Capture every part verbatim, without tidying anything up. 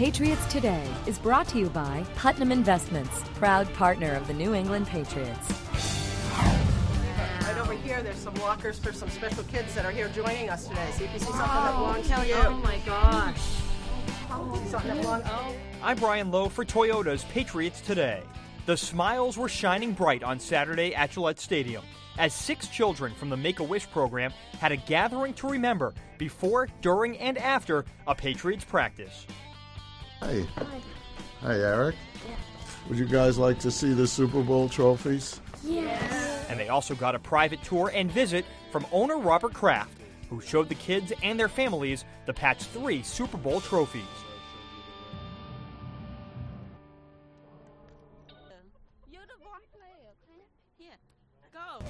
Patriots Today is brought to you by Putnam Investments, proud partner of the New England Patriots. Right over here, there's some lockers for some special kids that are here joining us today. See if you see something oh, that belongs to you. Oh my gosh. See something that belongs. Oh. I'm Brian Lowe for Toyota's Patriots Today. The smiles were shining bright on Saturday at Gillette Stadium as six children from the Make-A-Wish program had a gathering to remember before, during, and after a Patriots practice. Hey. Hi, Eric. Yeah. Would you guys like to see the Super Bowl trophies? Yes. And they also got a private tour and visit from owner Robert Kraft, who showed the kids and their families the Pats' three Super Bowl trophies. You're the one player. Here, go.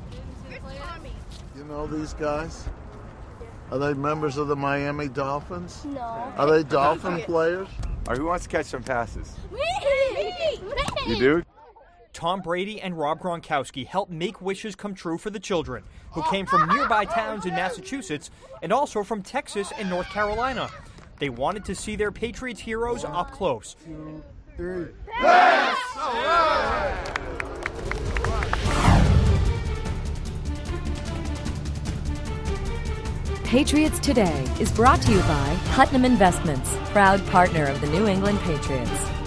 You know these guys? Are they members of the Miami Dolphins? No. Are they Dolphin players? Or who wants to catch some passes? Me! Me! You do? Tom Brady and Rob Gronkowski helped make wishes come true for the children, who came from nearby towns in Massachusetts and also from Texas and North Carolina. They wanted to see their Patriots heroes up close. Two, three. Yes! All right! Patriots Today is brought to you by Putnam Investments, proud partner of the New England Patriots.